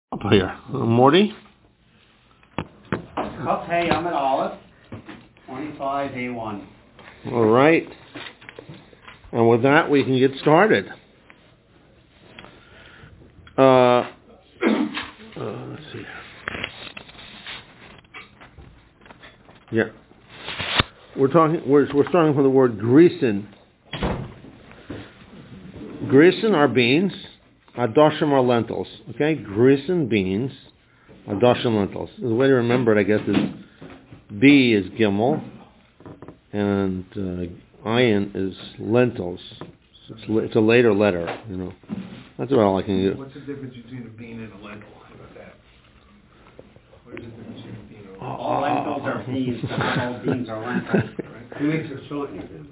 Up here. Morty? Okay, I'm at Aleph, 25A1. All right. And with that, we can get started. Let's see. Yeah. We're starting from the word grisen. Grisen are beans. Adoshim are lentils. Okay? Grisen beans. Adoshim lentils. The way to remember it, I guess, is B is Gimel, and Ayin is lentils. It's a later letter, you know. That's about all I can do. What's the difference between a bean and a lentil? How about that? What is the difference between a bean and a lentil? All lentils are beans, but not all beans are lentils. Who makes a salt in your family?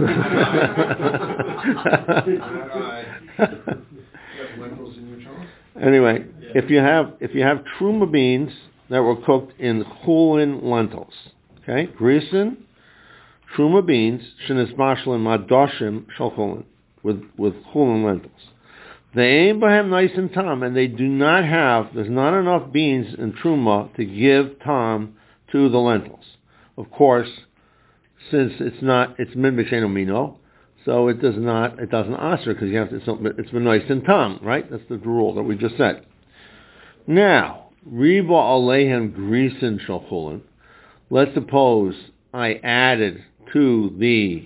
You have lentils in your child? Anyway, if you have truma beans that were cooked in chulin lentils, okay, grisen truma beans shenismashlim madoshim shel chulin with chulin lentils. They ain't behem nice and tam, and they do not have. There's not enough beans in truma to give tam to the lentils. Of course, since it's min b'shein umino, so it doesn't answer because you have to. It's been nice and tam, right? That's the rule that we just said. Now, riba alehem grisen shel chulin. Let's suppose I added to the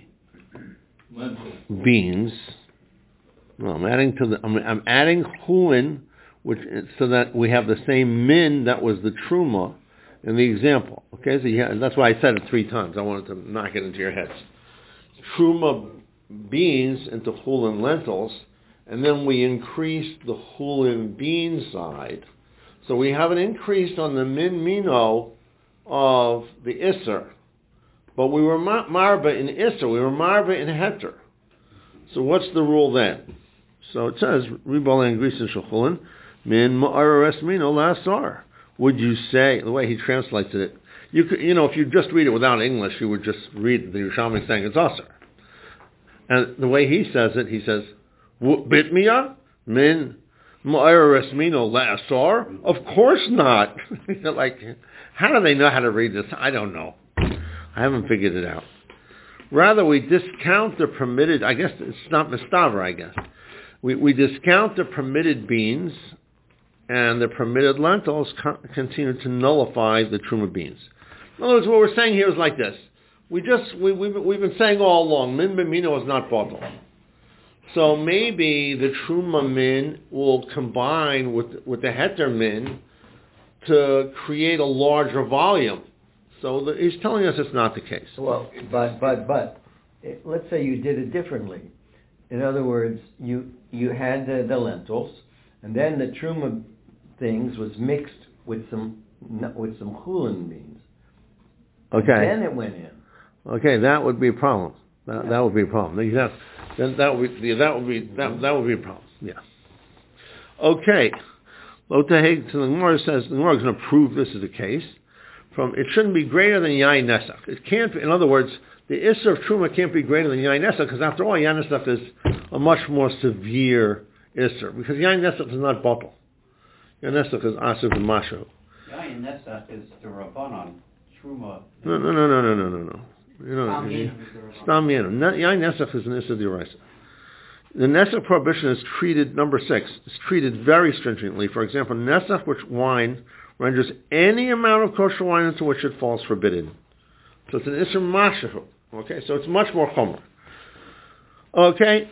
beans. No, I'm adding chulin, which so that we have the same min that was the truma in the example. Okay, so that's why I said it 3 times. I wanted to knock it into your heads. Truma beans into chulin lentils, and then we increase the chulin bean side. So we have an increase on the min mino of the isser, but we were marba in isser, we were marba in heter. So what's the rule then? So it says ribal and grisen shulin min ma'ares mino lasar. Would you say, the way he translates it, you could, if you just read it without English, you would just read the Yerushalmi saying it's aser. And the way he says it, he says, bitmiya min ma'ares mino lasar? Of course not. Like, how do they know how to read this? I don't know. I haven't figured it out. Rather, we discount the permitted, I guess it's not mistaver, I guess. We discount the permitted beans, and the permitted lentils continue to nullify the truma beans. In other words, what we're saying here is like this. We've been saying all along, min b'mino is not bottle. So maybe the truma min will combine with the heter min to create a larger volume. So he's telling us it's not the case. Well, but let's say you did it differently. In other words, you had the lentils, and then the truma things was mixed with some chulin beans. Okay. And then it went in. Okay, that would be a problem. That would be a problem. That would be a problem. Yeah. Okay. So the Gemara says the Gemara is going to prove this is the case. It shouldn't be greater than yain nesach. It can't be. In other words, the isser of truma can't be greater than yain nesach because after all, yain nesach is a much more severe isser because yain nesach is not bottle. Yain nesach is aser b'mashu. Yain nesach is the rabbanon. Truma. No. Stam yenu. Yain nesach is an isser d'oraisa. The nesach prohibition is treated, number 6, is treated very stringently. For example, nesach, which wine renders any amount of kosher wine into which it falls forbidden. So it's an isser mashahu. Okay, so it's much more chomer. Okay,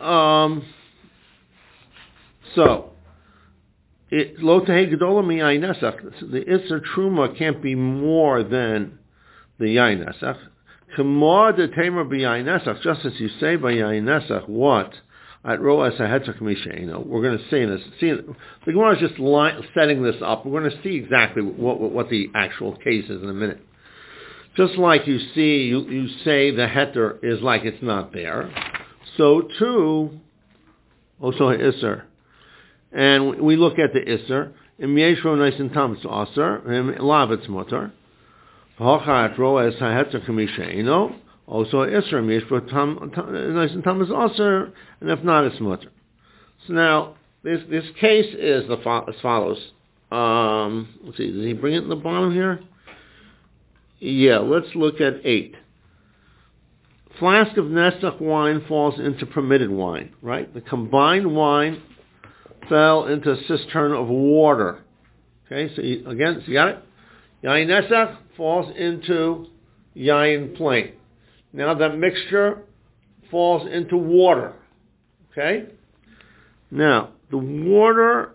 so lo tehei gedola mi yain nesach. The isser truma can't be more than the yain nesach. K'mor de temer b'yain nesach, just as you say by yain nesach, what? At roas hahetzach misheino. We're going to see this. The Gemara is just setting this up. We're going to see exactly what the actual case is in a minute. Just like you say the heter is like it's not there, so too, also isser. And we look at the isser. Im yeshro nice and tam it's aser. Im lav it's mutar. Ha'cha at roas hahetzach misheino. Also, Isra Mishpah nice and tam is also, and if not, it's mutter. So now, this case is as follows. let's see, did he bring it in the bottom here? Yeah, let's look at 8. Flask of Nesach wine falls into permitted wine, right? The combined wine fell into a cistern of water. Okay, so you got it? Yain Nesach falls into Yain plain. Now that mixture falls into water. Okay? Now, the water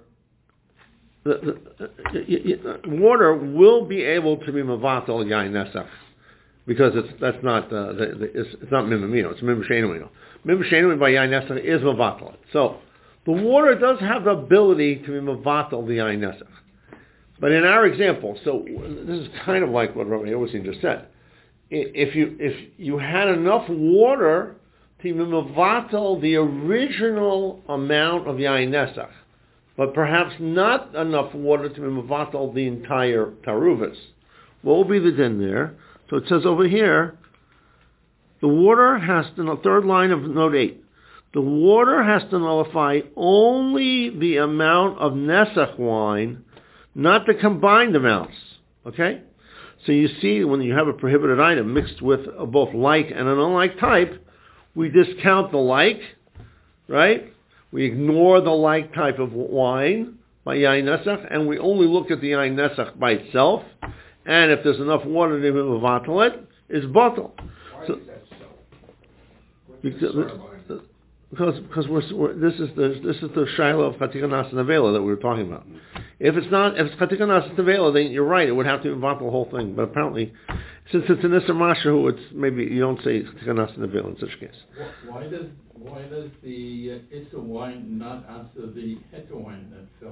water will be able to be mevatel Yain Nesach, because it's not mimamino, it's mimshenuino. Mimshenuino by Yain Nesach is mevatel. So the water does have the ability to be mevatel the Yain Nesach. But in our example, so this is kind of like what Rabbi Yosin just said. If you had enough water to be mevatel the original amount of Yain Nesach, but perhaps not enough water to be mevatel the entire taruvas, what will be the din there? So it says over here, the water has to, in the third line of note 8, the water has to nullify only the amount of Nesach wine, not the combined amounts. Okay? So you see, when you have a prohibited item mixed with both like and an unlike type, we discount the like, right? We ignore the like type of wine by Yain Nesach, and we only look at the Yain Nesach by itself. And if there's enough water to be mevatel it, it's bottle. Why So, is that so? What's the story behind it? because this is the shaila of Chatikanas and Avela that we were talking about. If it's Chatikanas and Avela, then you're right, it would have to involve the whole thing. But apparently, since it's an Isser Mashahu, it's maybe you don't say Chatikanas and Avela in such a case. Why does the Isser wine not answer the Heter wine that fell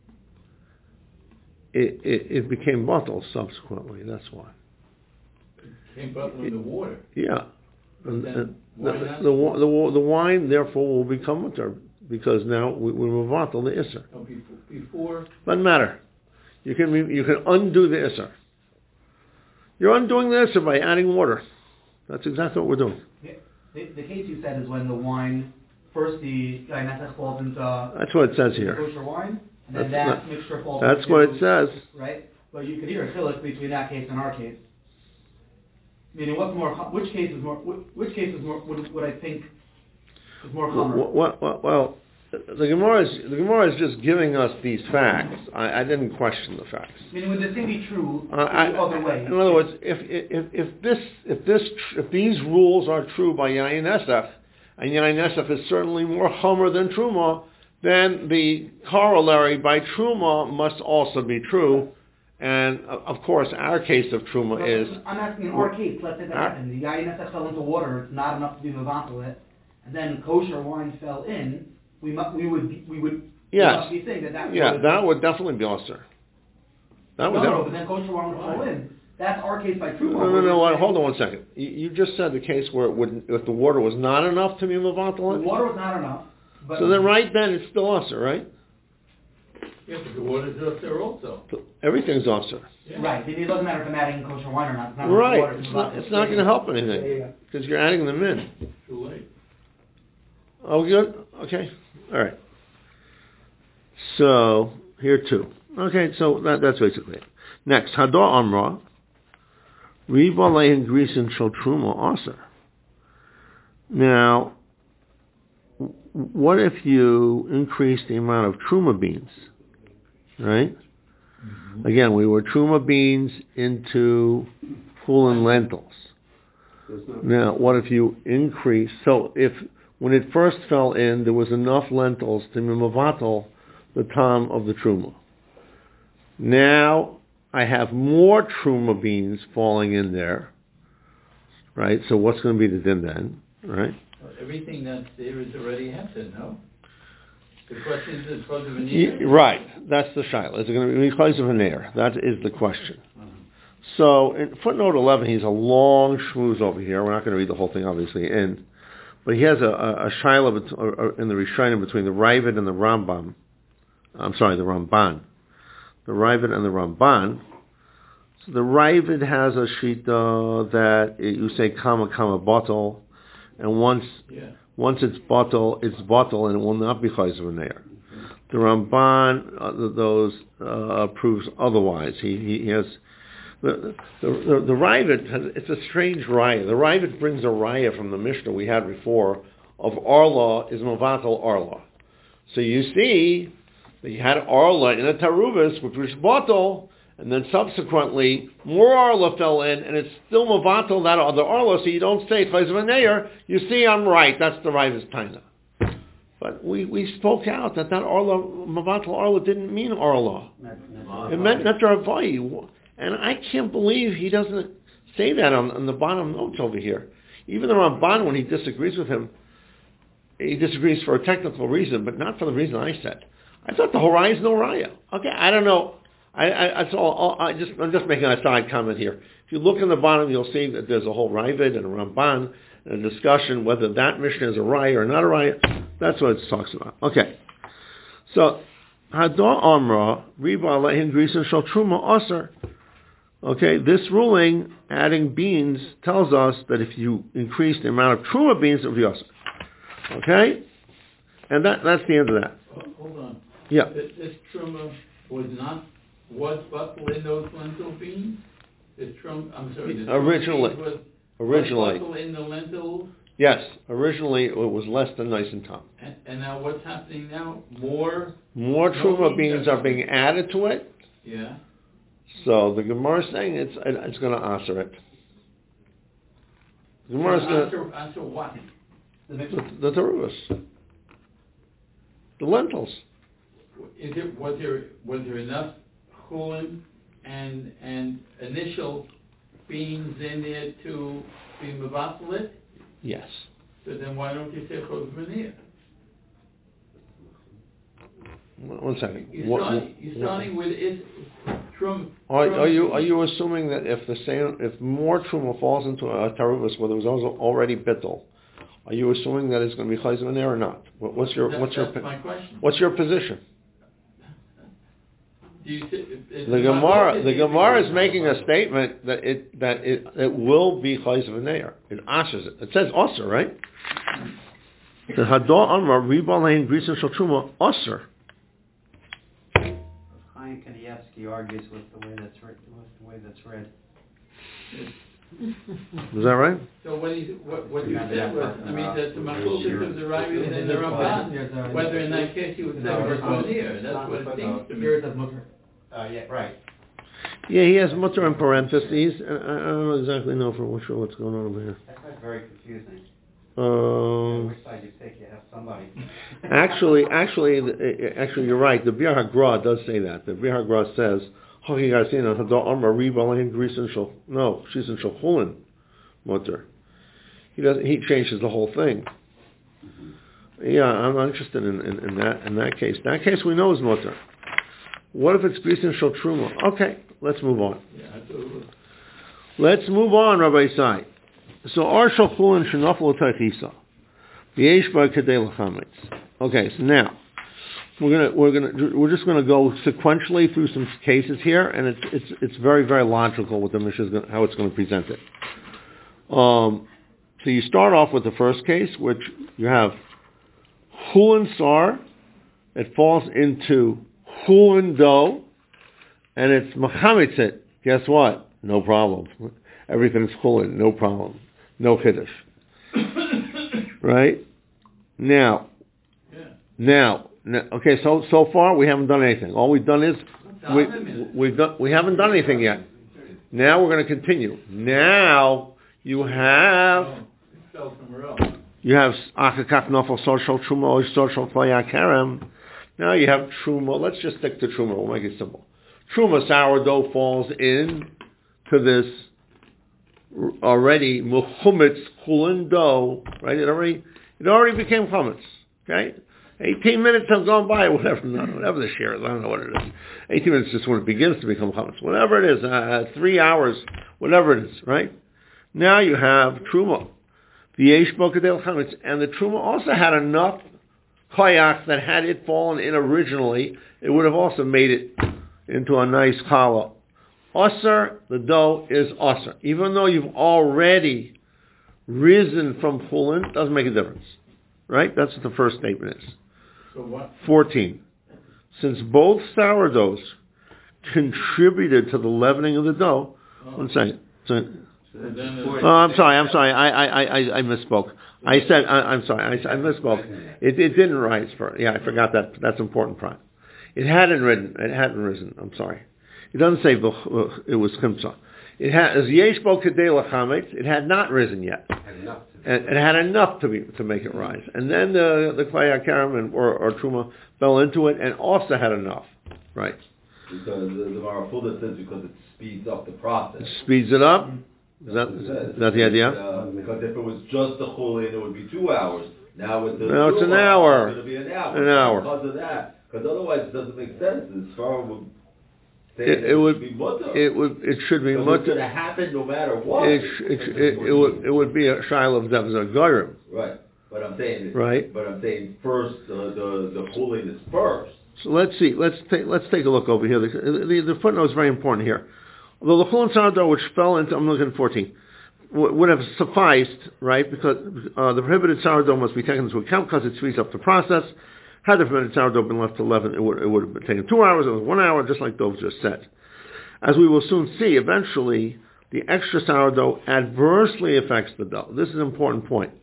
in? It became bottled subsequently. That's why. It came bottled in the water. Yeah. Then why not? The wine therefore will become mutter, because now we move on to the Isser. No, before. Doesn't matter. You can undo the Isser. You're undoing the Isser by adding water. That's exactly what we're doing. The case you said is when the wine, first the Yain Nesach falls into That's what it says here. kosher wine, and then that mixture falls That's into, what it says. right? But you could hear a chiluk between that case and our case. Meaning, which case is more? Which case is more? Would I think is more common? Well, the Gemara is just giving us these facts. I didn't question the facts. Meaning, would the thing be true the other way? In other words, if these rules are true by Yain Nesach, and Yain Nesach is certainly more chomer than Truma, then the corollary by Truma must also be true. And of course, our case of Truma is. I'm asking in our case. Let's say that happened. The Yain Nesach fell into water. It's not enough to be mevatel it, and then kosher wine fell in. We would be saying that. That would definitely be also. But then kosher wine would fall in. That's our case by Truma. No. Hold on one second. You just said the case where if the water was not enough to be mevatel it. The water was not enough. But So then, right then, it's still also, right? Yeah, but the water's up there also. Everything's also. Yeah. Right. It doesn't matter if I'm adding kosher wine or not. It's not Right. water, It's not going to help anything because you're adding them in. Too late. Oh, good. Okay. All right. So here too. Okay. So that's basically it. Next, Hadar Amra, Riba Lein Grisen Shel Truma Aser. Now, what if you increase the amount of Truma beans? Right? Mm-hmm. Again, we were Truma beans into Chulin lentils. Now, what if you increase? So if when it first fell in, there was enough lentils to mevatel the tam of the Truma. Now I have more Truma beans falling in there. Right? So what's going to be the din then? Right? Well, everything that's there is already happened, no? The question is because of an ear? Right. That's the shaila. Is it going to be because of an air? That is the question. So in footnote 11, he's a long shmooze over here. We're not going to read the whole thing, obviously, but he has a shaila in the Rishonim between the Ravid and the Rambam. I'm sorry, the Ramban. The Ravid and the Ramban. So the Ravid has a shita that you say kama bottle, and once it's bottle, and it will not be chayz of an air. The Ramban proves otherwise. He has the Ravid. It's a strange raya. The Ravid brings a raya from the Mishnah we had before of Arla is Mavatal Arla. So you see that you had Arla in a Tarubis, which was Batal, and then subsequently more Arla fell in, and it's still Mavatal that other Arla, so you don't say Chayz V'Neir, you see I'm right, that's the Ravid's Taina. But we spoke out that Arla, Mavatal Arla didn't mean Arla. It meant Netar Havai. And I can't believe he doesn't say that on the bottom notes over here. Even the Ramban, when he disagrees with him, he disagrees for a technical reason, but not for the reason I said. I thought the whole raya is no raya. Okay, I don't know. I'm just making a side comment here. If you look in the bottom, you'll see that there's a whole Ravid and a Ramban and a discussion whether that Mishnah is a raya or not a raya. That's what it talks about. Okay. So, Hadar Amra, Riba Alehin Grisen Shal Truma Aser. Okay, this ruling, adding beans, tells us that if you increase the amount of Truma beans, it will be Aser. Okay? And that's the end of that. Hold on. Yeah. This Truma was buckled in those lentil beans? Originally. Was buckled in the lentils? Yes, originally it was less than nice and tom. And now what's happening now? More Truma beans are being added to it. Yeah. So the Gemara is saying it's going to answer it. The Gemara is going to answer what? The taruvas, the lentils. Was there enough chulin and initial beans in there to be mevatel? Yes. So then why don't you say chos v'nir? One second. You're starting with it from. Are you assuming that if more truma falls into a taruvas where there was already bittul, are you assuming that it's going to be chayz v'nir or not? What's my question. What's your position? The Gemara is making a statement that it will be chayz v'nir. It ashes it. It says aser, right? The Hadar Amar Riba Alehin Grisen Shal Truma Aser. Chaim Kanievsky argues with the way that's read. Is that right? So what you said was, that the Machukas of the Ravid and the Ramban, whether in that case you would say Verzonir, that's what it seems to me. Yeah, right. Yeah, he has mutter in parentheses. I don't exactly know for sure what's going on over here. That's very confusing. Which side you take, you have somebody. Actually, you're right. The Bir HaGra does say that. The Bir HaGra says, no, she's in Shalchulin mutter. He changes the whole thing. Yeah, I'm not interested in that case. That case we know is mutter. What if it's Grisen Shal Truma? Okay, let's move on. Let's move on, Rabbi Isai. So our Shalchulin Shenafel Taichisa. V'yesh Bar Kedei L'chametz. Okay, so now we're just gonna go sequentially through some cases here, and it's very, very logical what the Mishnah how it's going to present it. So you start off with the first case, which you have Chulin Sar. It falls into Chulin dough, and it's Machamitzit. Guess what? No problem. Everything's Chulin, no problem. No Kiddush. Right? Now, okay, so far we haven't done anything. All we've done is, we haven't done anything yet. Now we're going to continue. Now you have Achakak Nafal Social Truma or Social Playak Harem. Now you have Truma. Let's just stick to Truma. We'll make it simple. Truma sourdough falls in to this already Mechumetz Chulin dough, right? It already became Chumetz. Okay? 18 minutes have gone by, whatever the share is, I don't know what it is. 18 minutes is just when it begins to become Chumetz. Whatever it is, 3 hours, whatever it is, right? Now you have Truma. V'yesh bo kedei l'chametz. And the Truma also had enough koyach that had it fallen in originally, it would have also made it into a nice challah. Osir, the dough is osir. Even though you've already risen from chulin, doesn't make a difference. Right? That's what the first statement is. So what? 14. since both sourdoughs contributed to the leavening of the dough. One second. I'm sorry. I misspoke. I'm sorry. I misspoke. It didn't rise for. Yeah, I forgot that. That's important part. It hadn't risen. I'm sorry. It doesn't say it was chimsa. It had as yesh bo kedei lachametz. It had not risen yet. It had enough to make it rise. And then the klei hakarim or truma fell into it and also had enough. Right. Because the Marafuda says because it speeds up the process. It speeds it up. Is that the idea? Because if it was just the chulin, it would be 2 hours. Now with the it's an hour. It's going to be an hour. An hour. Because of that. Because otherwise it doesn't make sense. As far would say it should be mutter. It should be mutter. It's going to happen no matter what. It would be a shiloh of devzah gorim. Right. But I'm saying right. But I'm saying first the chulin is first. So let's see. Let's take a look over here. The footnote is very important here. Although the chulin sourdough, which fell into, I'm looking at 14, would have sufficed, right? Because the prohibited sourdough must be taken into account because it speeds up the process. Had the prohibited sourdough been left to leaven, it would have been taken 2 hours. It was 1 hour, just like Dov just said. As we will soon see, eventually the extra sourdough adversely affects the dough. This is an important point.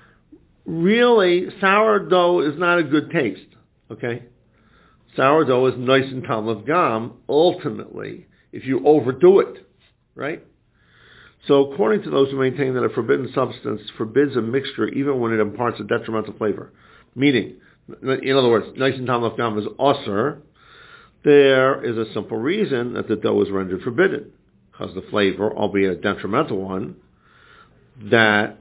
Really, sourdough is not a good taste. Okay. Sourdough is nice and tamlav gam, ultimately, if you overdo it, right? So according to those who maintain that a forbidden substance forbids a mixture even when it imparts a detrimental flavor, meaning, in other words, nice and tamlav gam is osur, there is a simple reason that the dough is rendered forbidden, because the flavor, albeit a detrimental one, that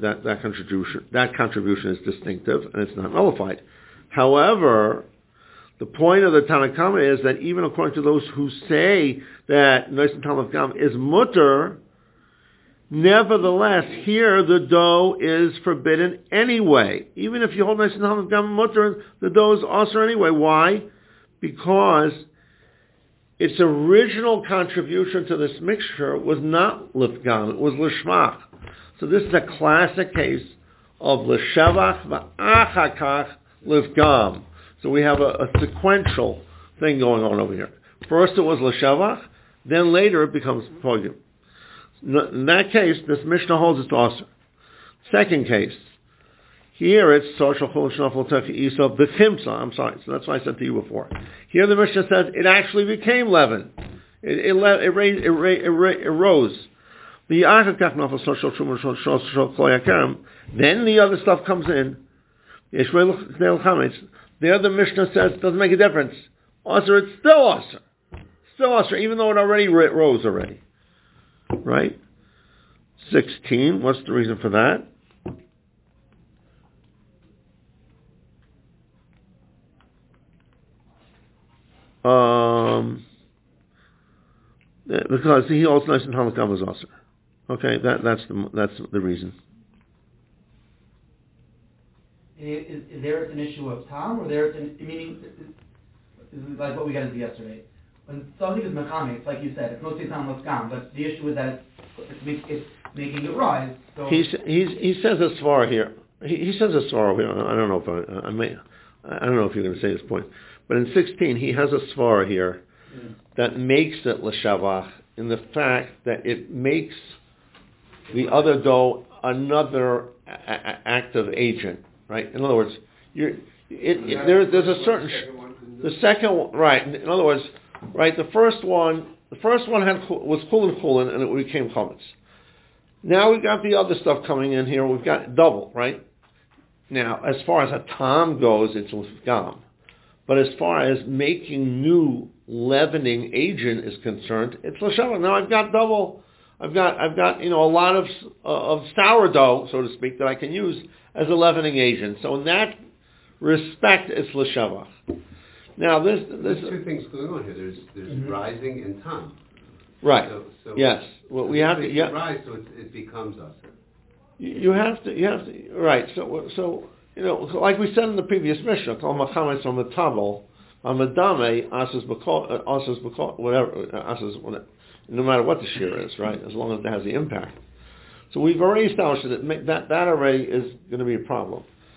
contribution is distinctive and it's not nullified. However, the point of the Tanakama is that even according to those who say that Nois and Tamlav Gam is mutter, nevertheless, here the dough is forbidden anyway. Even if you hold Nois and Tamlav Gam mutter, the dough is also anyway. Why? Because its original contribution to this mixture was not lifgam, it was lishmach. So this is a classic case of l'shevach v'achakach lifgam. So we have a sequential thing going on over here. First it was l'shavach, then later it becomes pogim. In that case, this Mishnah holds it's also. Second case, here it's social chul shnafel tefi isa b'chimsa. I'm sorry, so that's why I said to you before. Here the Mishnah says it actually became leaven. It rose. Then the other stuff comes in. The other Mishnah says it doesn't make a difference. Osir, it's still Osir. Still Osir, even though it already rose already. Right? 16, what's the reason for that? Because he also nice and Halakam is Osir. Okay, that's the reason. Is there an issue of time, or there meaning like what we got into yesterday? When something is mechanic, it's like you said, it's mostly time left gone, but the issue is that it's making it rise. So he says a svar here. He says a svar here. I don't know if I don't know if you're going to say this point, but in 16 he has a svar here that makes it l'shavach in the fact that it makes the other dough another active agent. Right. In other words, there's a certain the second one, right. In other words, right. The first one was chulin and it became chametz. Now we've got the other stuff coming in here. We've got double, right. Now, as far as a tam goes, it's l'fgam, but as far as making new leavening agent is concerned, it's l'shavach. Now I've got double. I've got a lot of sourdough, so to speak, that I can use as a leavening agent. So in that respect, it's l'shavach. Now there's two things going on here. There's rising and tam. Right. So yes. Well, we have to rise, so it becomes us. You have to. Right. So like we said in the previous Mishnah, kol machametz on the tabel, on the dame, asas b'kol, whatever, no matter what the shear is, right? As long as it has the impact. So we've already established that already is going to be a problem.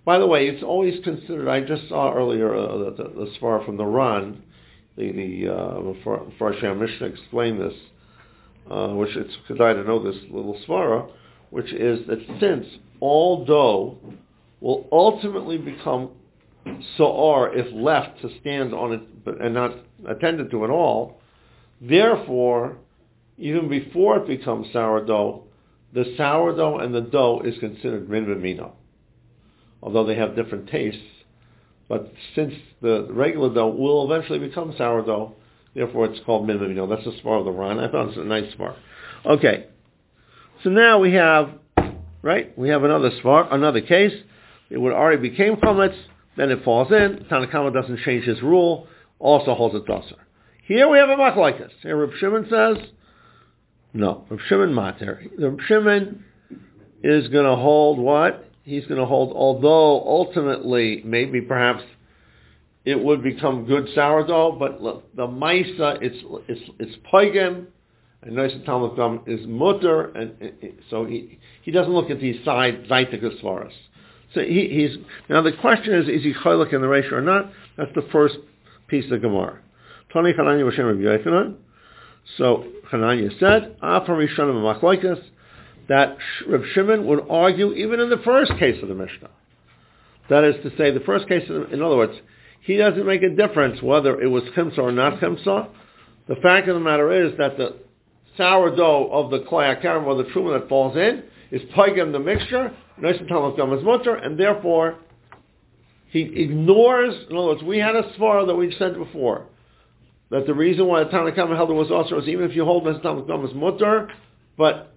By the way, it's always considered. I just saw earlier the svara from the Ran, before Hashem Mishnah explained this, which it's kedai to know this little svara, which is that since all dough will ultimately become so'ar if left to stand on it and not attended to at all, therefore, even before it becomes sourdough, the sourdough and the dough is considered min v'mino, although they have different tastes. But since the regular dough will eventually become sourdough, therefore it's called min v'mino. That's the svara of the Ran. I thought it was a nice svara. Okay, so now we have another svara, another case. It would already became chametz, then it falls in. Tanna Kama doesn't change his rule, also holds it dasar. Here we have a machlokes. Here Reb Shimon says, no, Reb Shimon mater. Reb Shimon is going to hold what? He's going to hold, although ultimately, maybe perhaps, it would become good sourdough, but look, the maisa, it's paigim, and Noisa Talmud Gam is mutter, and so he doesn't look at these side zaytikas svaras. So he's now the question is he chaylik in the ratio or not? That's the first piece of Gemara. Tani Chananya B'Shem Rabbi Yochanan. So Chananya said, Afar Rishonim Machlokes, that Reb Shimon would argue even in the first case of the Mishnah. That is to say, the first case, in other words, he doesn't make a difference whether it was chimsa or not chimsa. The fact of the matter is that the sourdough of the klei akarim or the truma that falls in is paigim the mixture, Noisa Talmud Gam is mutter, and therefore he ignores. In other words, we had a svara that we said before that the reason why the Tanna Kama held it was also is even if you hold Noisa Talmud Gam is mutter, but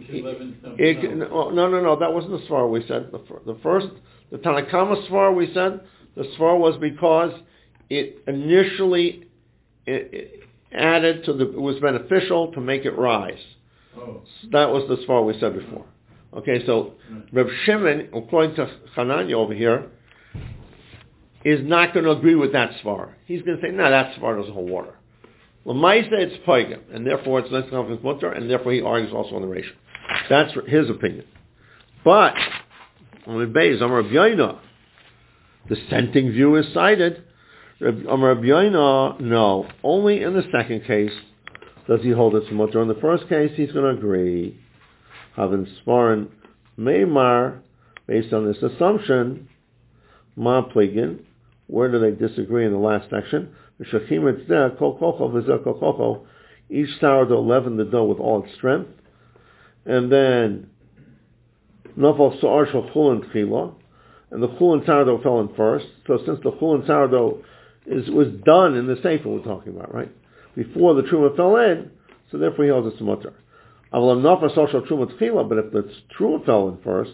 no, that wasn't the svara we said. The Tanna Kama svara we said the svara was because it initially added to it was beneficial to make it rise. Oh. So that was the svara we said before. Okay, so Reb Shimon, according to Chananya over here, is not going to agree with that svara. He's going to say, no, that svara doesn't hold water. L'maisa, it's paigim, and therefore it's less confidence mutter, and therefore he argues also on the ratio. That's his opinion. But on the base, Amar Rabbi Yoina, dissenting view is cited. Amar Rabbi Yoina, no, only in the second case does he hold it to mutter. In the first case, he's going to agree. Having Svarin Meimar, based on this assumption, Ma Pligin, where do they disagree in the last section? Each sourdough leavened the dough with all its strength. And then Nafal Sa'ar Shal Chulin Tchila, and the Chulin sourdough fell in first. So since the Chulin sourdough was done in the Sefer we're talking about, right? Before the Truma fell in, so therefore he holds it to mutter. But if the Truma fell in first,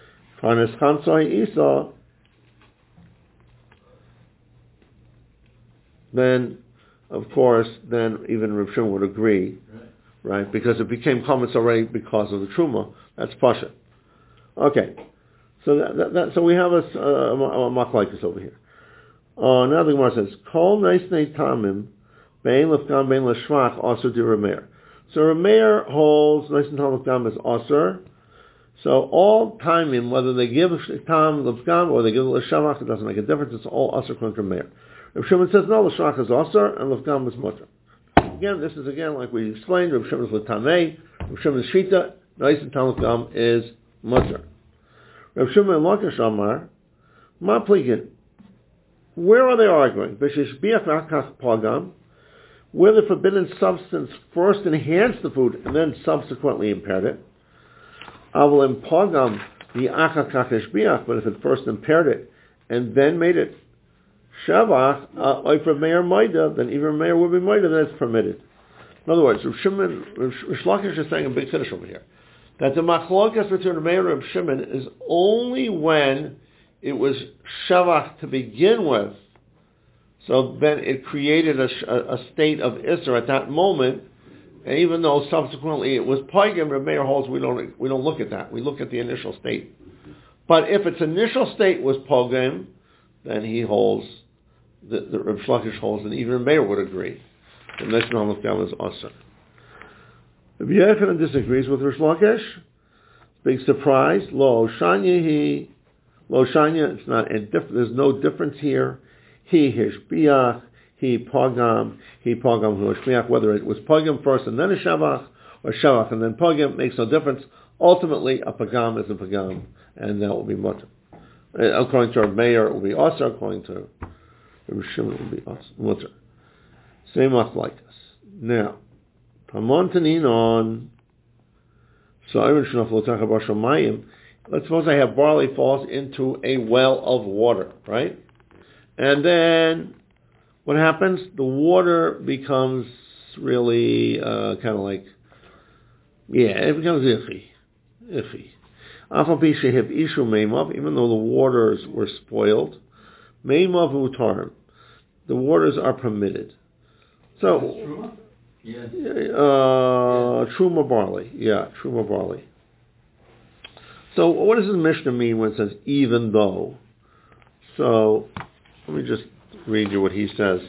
then, of course, then even Reb Shimon would agree, right? Because it became chametz already because of the Truma. That's pasha. Okay, so so we have a machlokes over here. Now the Gemara says, Kol neisnei tamim bein lefgam bein leshvach aser di Rameir. So Rameir holds neisnei tam lefgam as aser. So all timing, whether they give tam lefgam or they give leshavach, it doesn't make a difference. It's all aser according to Rameir. Reb Shimon says no, l'shvach is aser and lefgam is mutter. Again, this is like we explained. Reb Shimon is l'tamei. Reb Shimon's shita neisnei tam lefgam is mutter. Reb Shimon and Lakish Amar ma pligin. Where are they arguing? Where the forbidden substance first enhanced the food and then subsequently impaired it. But if it first impaired it and then made it shavach, then even Meir would be Maida, then it's permitted. In other words, Reb Lakish is saying a big finish over here. That the machlokes between Meir and Reb Shimon is only when it was shavach to begin with, so then it created a state of Isser at that moment, and even though subsequently it was paigim, Reb Meir holds we don't look at that. We look at the initial state. But if its initial state was paigim, then he holds, the Reb Lakish holds, and even Reb Meir would agree. The next one is Asr. Rabbi Yochanan disagrees with Reb Lakish. Big surprise. Lo Shanyehi Lo shanya, it's not. There's no difference here. He hishbiach, he pagam hu hishbiach. Whether it was pagam first and then a shavach, or shavach and then pagam, makes no difference. Ultimately, a pagam is a pagam, and that will be mutter. According to our mayor, it will be asr. According to Rabbi Shimon, it will be mutter. Same machlokes. Now, pamontanin. So let's suppose I have barley falls into a well of water, right? And then what happens? The water becomes really kind of like, it becomes iffy. Even though the waters were spoiled, meimav utarim, the waters are permitted. So, truma barley. Yeah, truma barley. So what does the Mishnah mean when it says even though? So let me just read you what he says.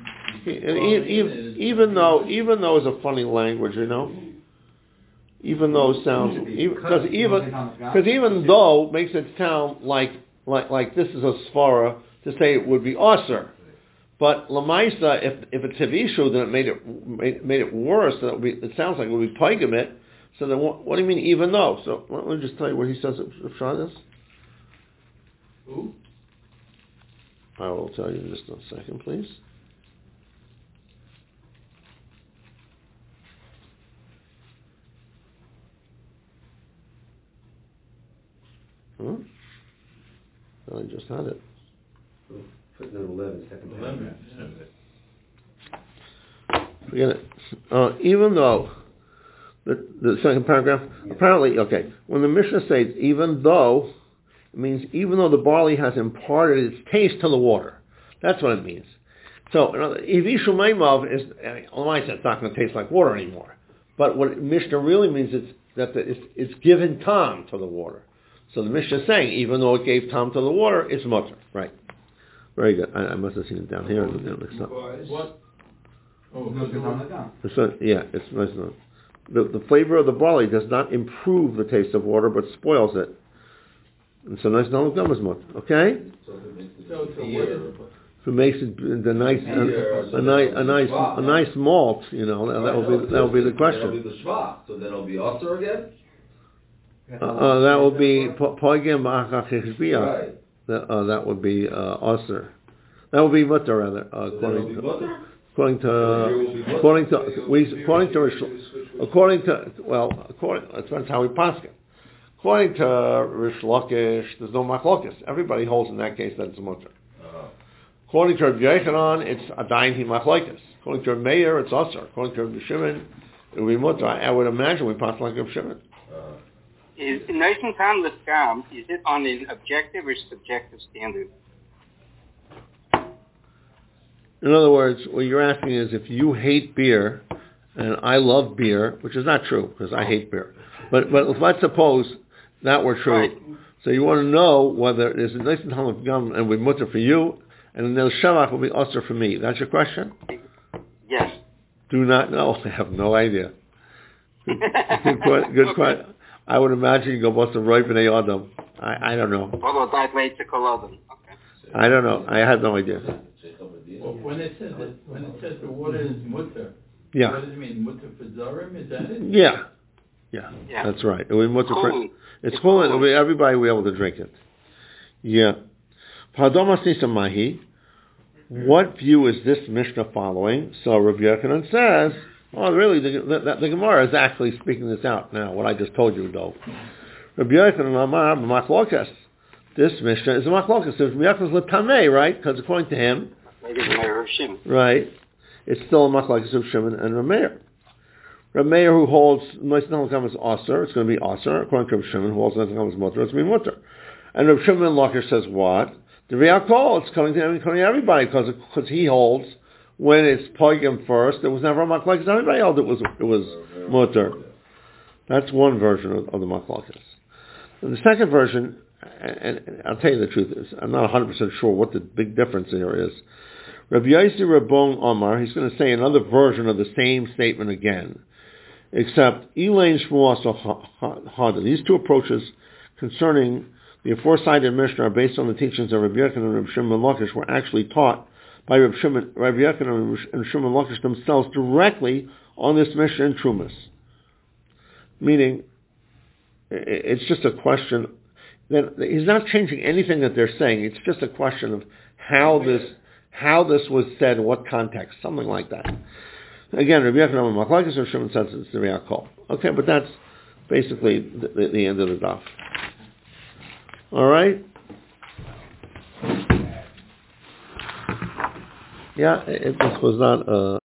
Even though is a funny language, Even though sounds because even though makes it sound like this is a svara to say it would be asr. But lamaisa, if it's hivishu, then it made it worse. It sounds like it would be paigamit. So then, what do you mean even though? So let me just tell you what he says of Shabbos. Who? I will tell you in just a second, please. I just had it. Footnote 11, second paragraph. Forget it. Even though the second paragraph, apparently, okay, when the Mishnah says even though, it means even though the barley has imparted its taste to the water. That's what it means. So, Ivishu Maimav is, it's not going to taste like water anymore. But what Mishnah really means is that it's given tam to the water. So the Mishnah is saying, even though it gave tam to the water, it's mutter. Right. Very good. I must have seen it down here. What? It's nice enough. The flavor of the barley does not improve the taste of water, but spoils it. And so nice no gum is mutter. Okay? So what is it? Who makes it a nice malt? That will be the question. That'll be the shvach. So then it'll be asr again. That will be poigim achach hishbiach. Right. That would be asr. That would be mutter rather. According to it depends how we paskin. According to Rish Lakish, there's no machlokes. Everybody holds in that case that it's mutter. According to Rabbi Yochanan, it's adayin hi machlokes. According to Rabbi Meir, it's asr. According to Rabbi Shimon, it would be mutter. I would imagine we pass like Rabbi Shimon. Is Nation Town Liskam, is it on an objective or subjective standard? In other words, what you're asking is if you hate beer and I love beer, which is not true because I hate beer, but let's suppose that were true. Right. So you want to know whether there's a nice Talmud Gam and we mutter for you, and then the shavach will be usher for me. That's your question? Yes. Do not know. I have no idea. Good question. I would imagine you go bust a roy b'nei adam. I don't know. I don't know. I have no idea. Well, when it says the water is mutter, yeah. What does it mean? Mutter for zarim? Is that it? Yeah. That's right. It will be mutter for, it's chulin. Everybody will be able to drink it. Yeah. Padomas nisamahi. What view is this Mishnah following? So Rabbi Yochanan says, really, the Gemara is actually speaking this out now, what I just told you, though. Rabbi Yochanan Amar b'machlokas. This Mishnah is a machlokas. Rabbi Yochanan is l'tamei, right? Because according to him, right, it's still a machlokas of Shimon and Rameir. Rameir who holds Nois Nalakam is Aser, it's going to be Aser. According to Rabbi Shimon, who holds Nois Nalakam is Mutter, it's going to be Mutter. And Rabbi Shimon Lakish says what? The Riakol, it's coming to everybody, because he holds when it's Poigim first, it was never a Machlokes. Everybody else it was Mutter. That's one version of the Machlokes. And the second version, and I'll tell you the truth, I'm not 100% sure what the big difference here is. Rabbi Yossi Rabon Omar, he's going to say another version of the same statement again, except Elaine Shmuel Hada. These two approaches concerning The aforecited Mishnah are based on the teachings of Rabbi Yochanan and Rabbi Shimon Lakish were actually taught by Rabbi Yochanan and Shimon Lakish themselves directly on this Mishnah in Trumas. Meaning, it's just a question that he's not changing anything that they're saying. It's just a question of how this was said, what context, something like that. Again, Rabbi Yochanan and Machlokes and Shimon says it's the Re'akol. Okay, but that's basically the end of the daf. All right. Yeah, this was not